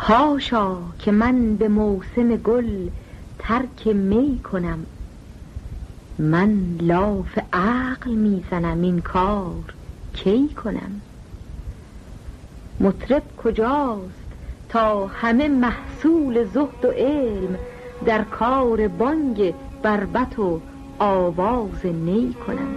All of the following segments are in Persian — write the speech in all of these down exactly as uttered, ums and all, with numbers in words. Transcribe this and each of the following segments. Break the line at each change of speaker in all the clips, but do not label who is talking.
حاشا که من به موسم گل ترک می کنم. من لاف عقل میزنم این کار کی کنم. مطرب کجاست تا همه محصول زهد و علم در کار بانگ بربط و آواز نی کنم.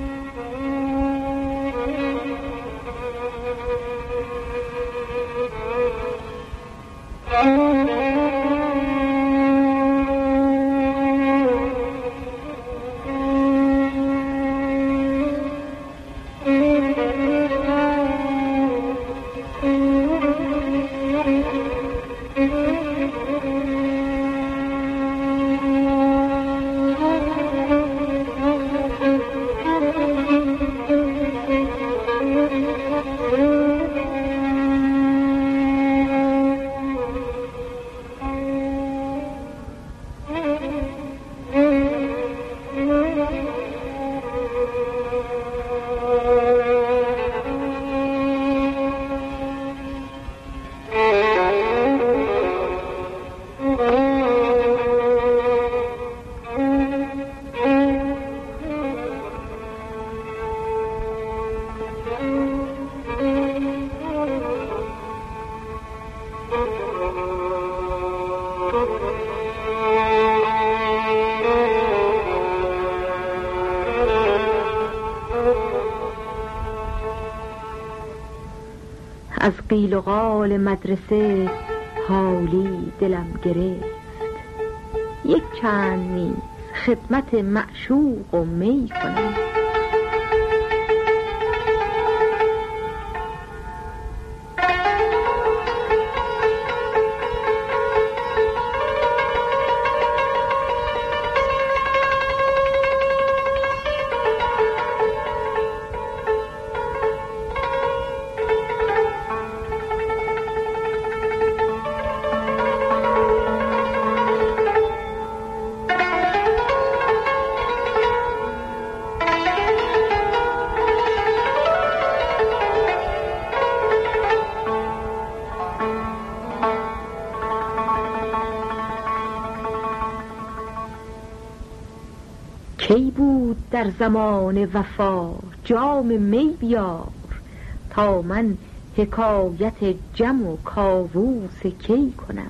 از قیل و قال مدرسه حالی دلم گرفت. یک چند نیز خدمت معشوق و می کنم. کی بود در زمان وفا جام می بیار تا من حکایت جم و کاووس کی کنم.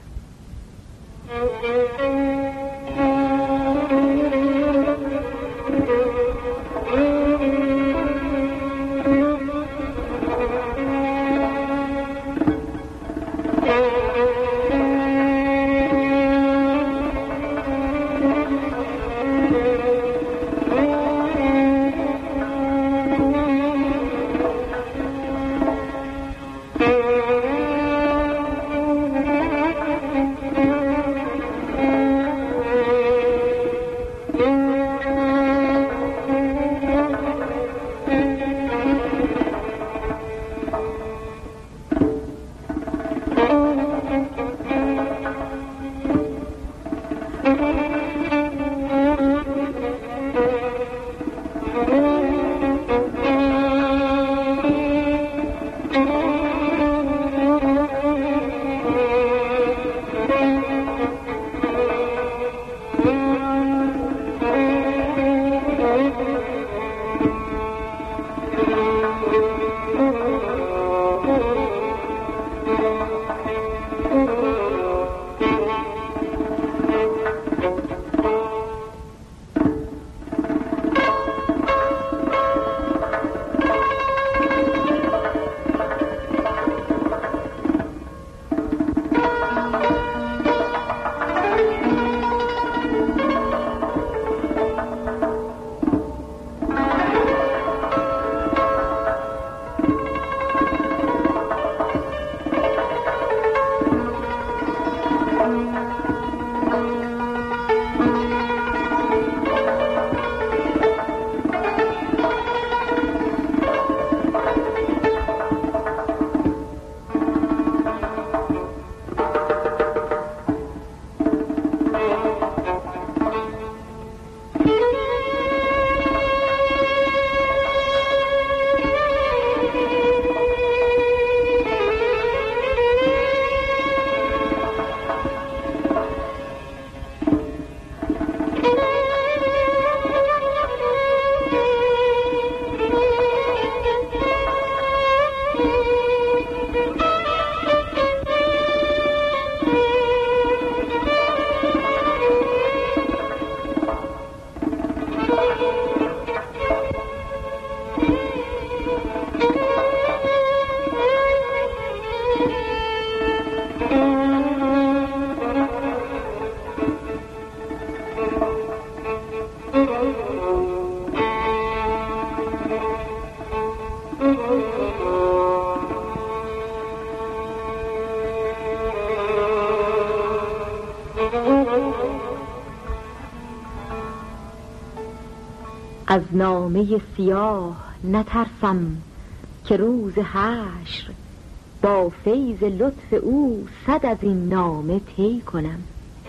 نامه سیاه نترسم که روز حشر با فیض لطف او صد از این نامه طی کنم.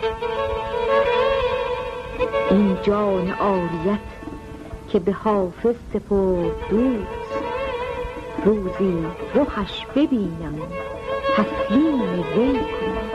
این جان عاریت که به حافظ سپرد دوست، روزی رخش ببینم و تسلیم وی کنم.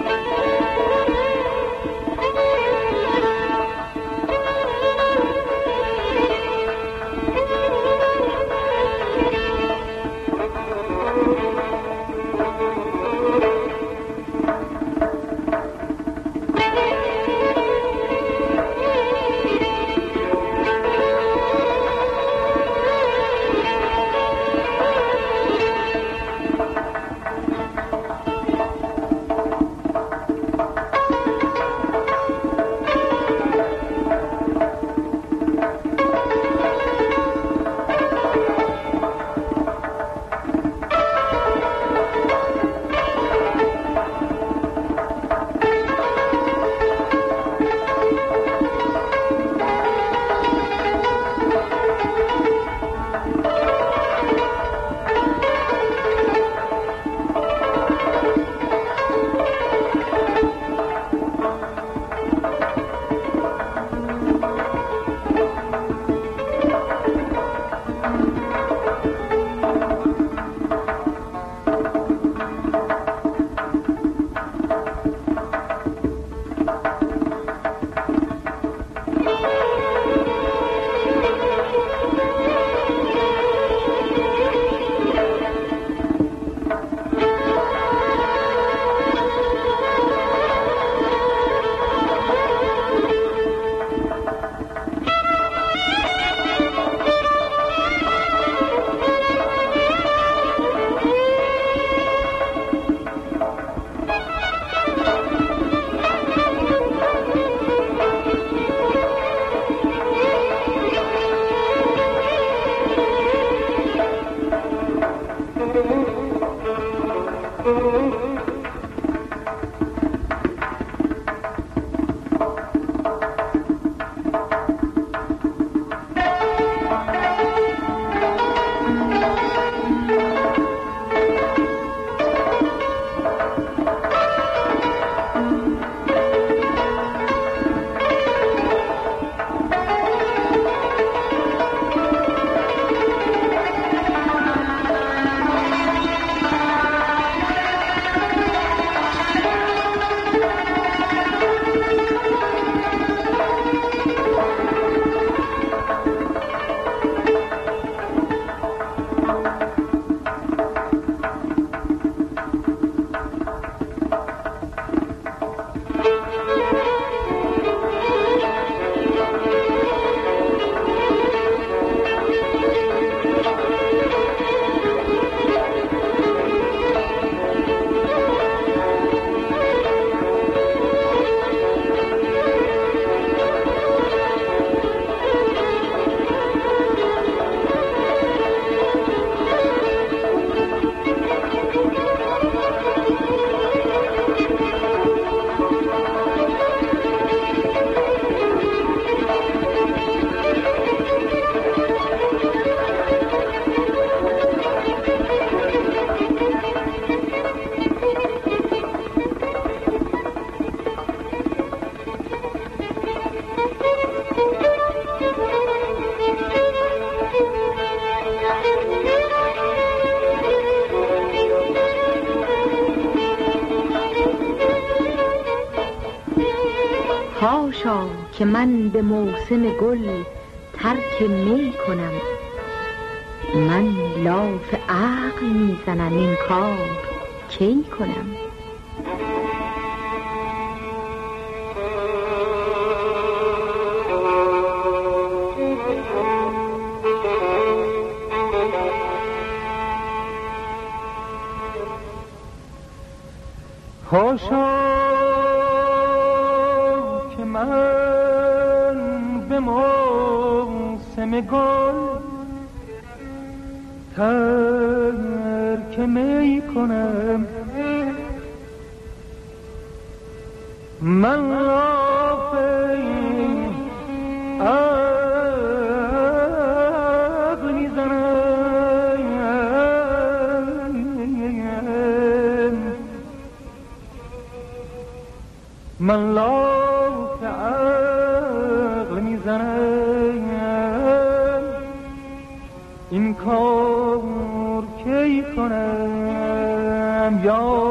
حاشا که من به موسم گل ترک می کنم، من لاف عقل میزنم این کار کی کنم.
حاشا که من به موسم گل ترک می کنم، من لاف عقل من لاف عقل میزنم این کار کی کنم یا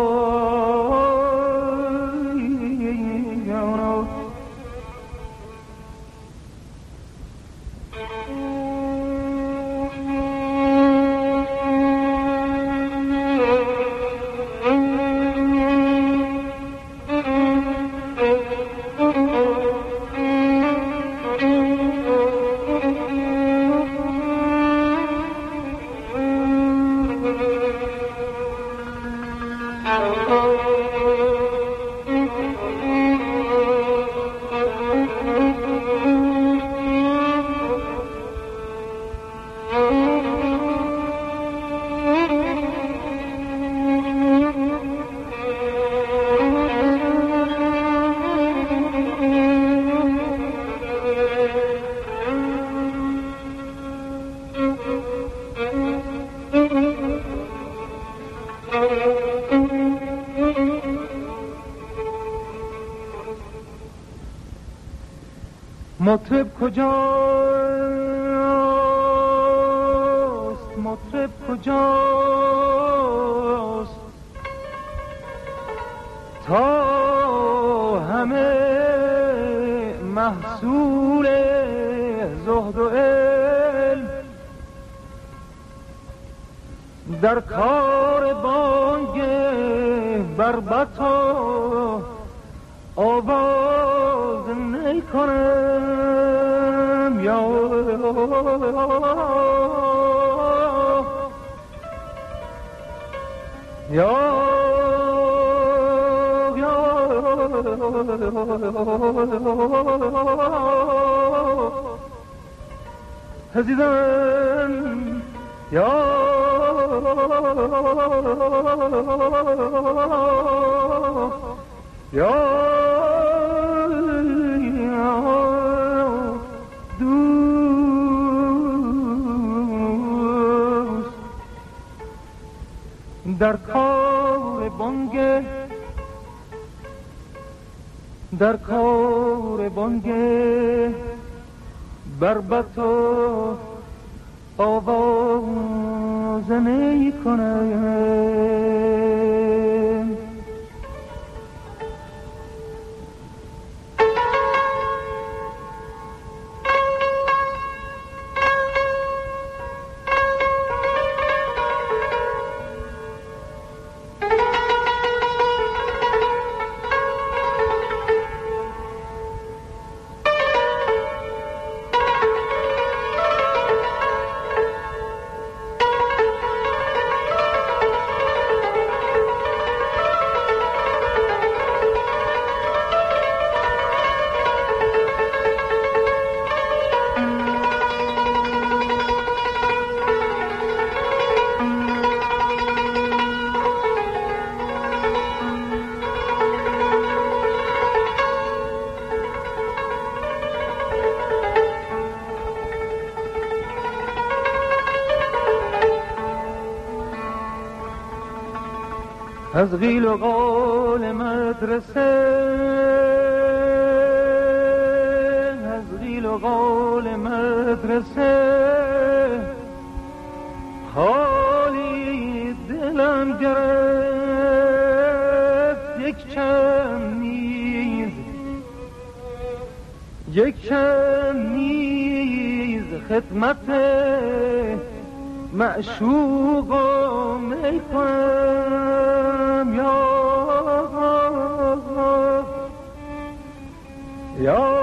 مطرب کجاست مطرب کجاست تا همه محصول زهد و علم در کار بانگ بربط و آواز نی کنم یا یا عزیزم یا یا دوست در کار بانگ در کار بانگ بربط و آواز نی کنم از قیل و قال مدرسه از قیل و قال مدرسه حالی دلم گرفت یک چند نیز یک چند نیز خدمت معشوق و می کنم یا یا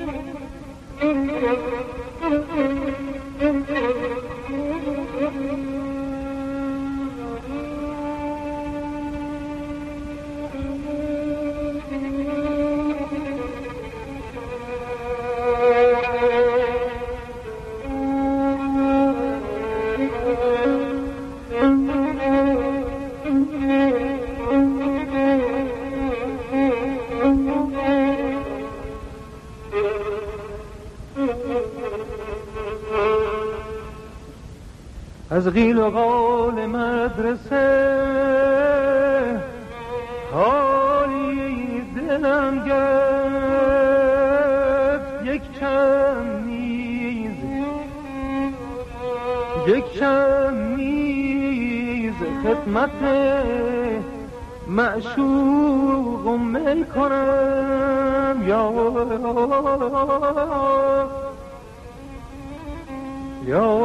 از قیل و قال مدرسه حالی دلم گرفت، یک چند نیز یک چند نیز خدمت معشوق می کنم. یا یا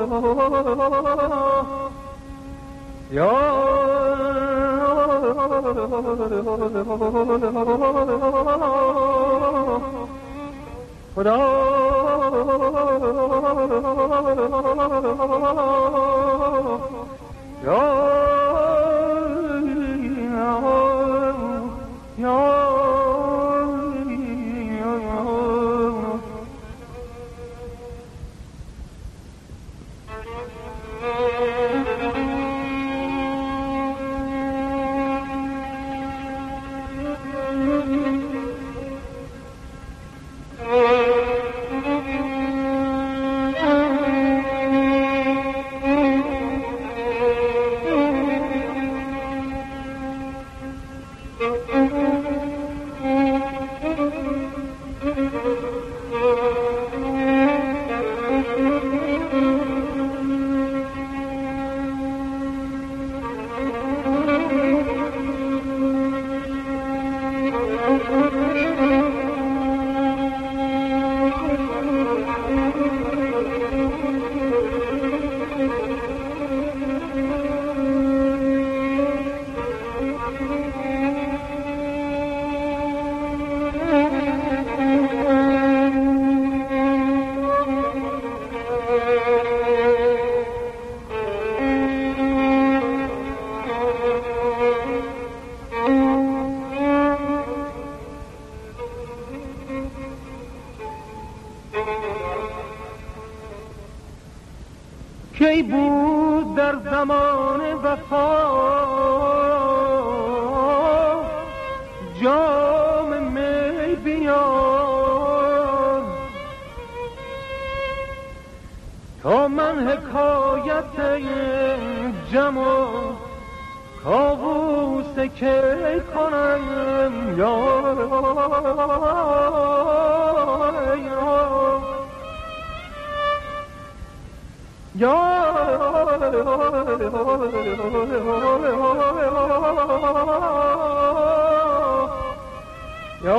یا خدا یا یا کی بود در زمان وفا جام می بیار تا من حکایت جم و کاووس کی کنم. یا یا یا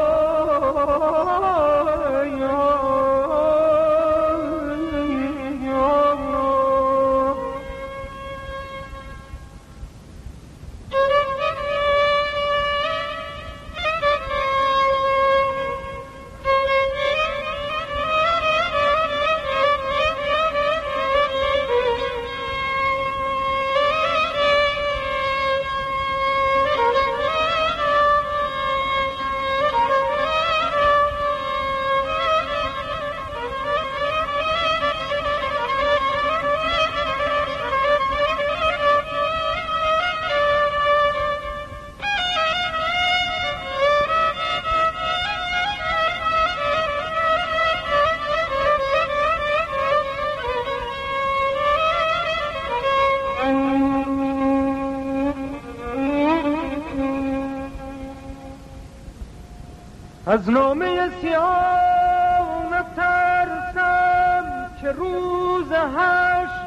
از نامه سیاه نترسم که روز حشر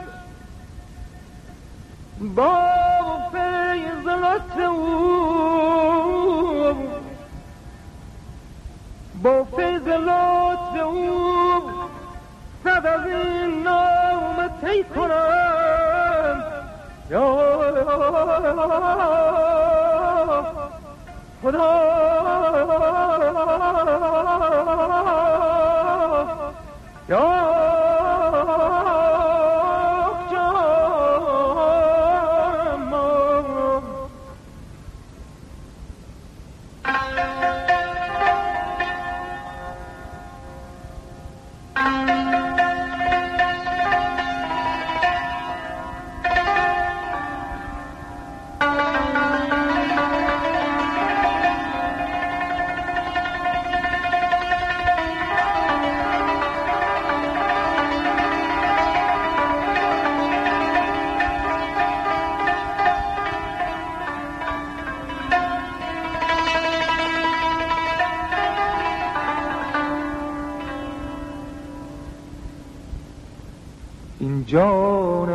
با فیض لطف او با فیض لطف او صد از این نامه طی کنم. یا خدا این جان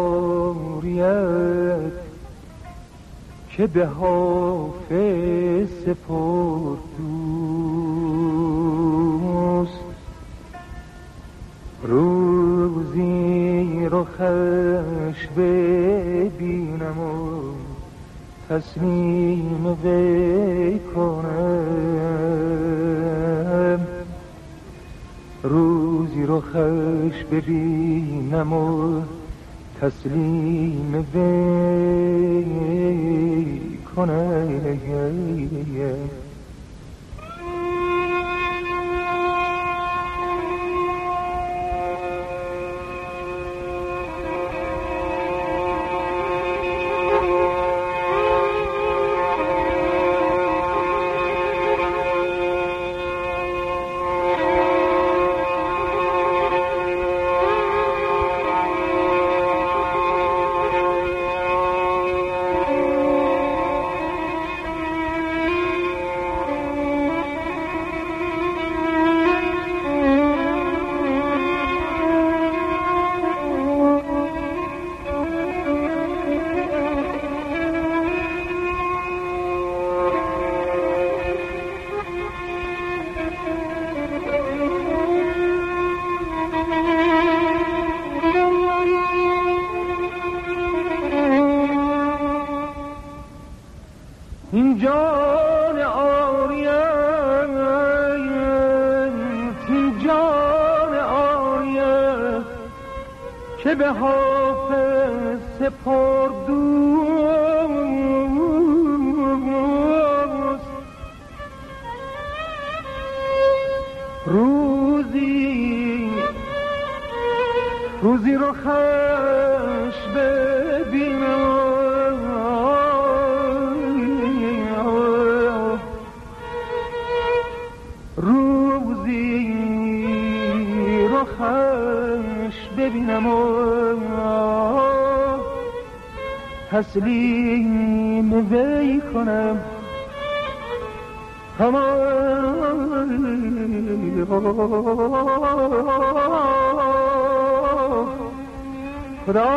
عاریت که به حافظ سپرد دوست، روزی رخش ببینم و تسلیم وی کنم، روزی رخش ببینم و تسلیم وی کنم. این جان عاریت، این جان عاریت که به حافظ سپرد دوست، روزی روزی رخش ببینم، ببینم و تسلیم وی کنم. خدا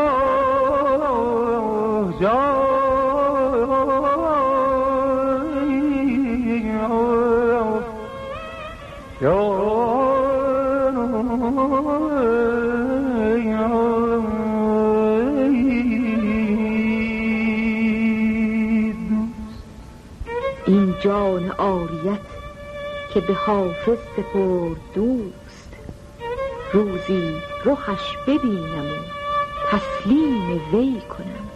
این جان عاریت که به حافظ سپرد دوست، روزی رخش ببینم و تسلیم وی کنم.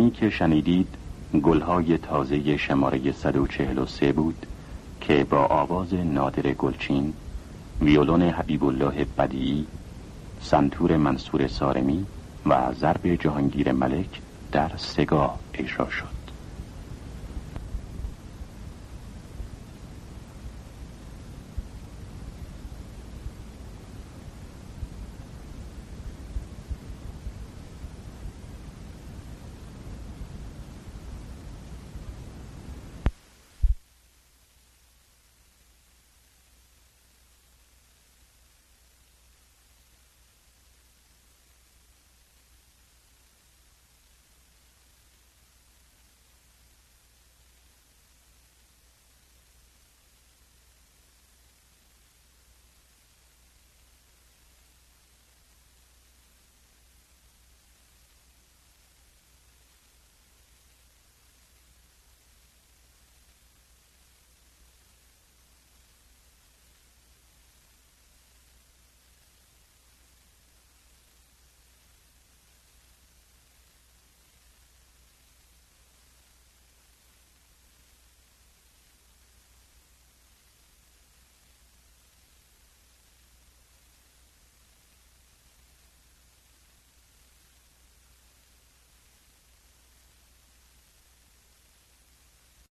ترانه‌ای که شنیدید گلهای تازه شماره صد و چهل و سه بود که با آواز نادر گلچین، ویولون حبیب الله بدیعی، سنتور منصور سارمی و ضرب جهانگیر ملک در سگاه اجرا شد.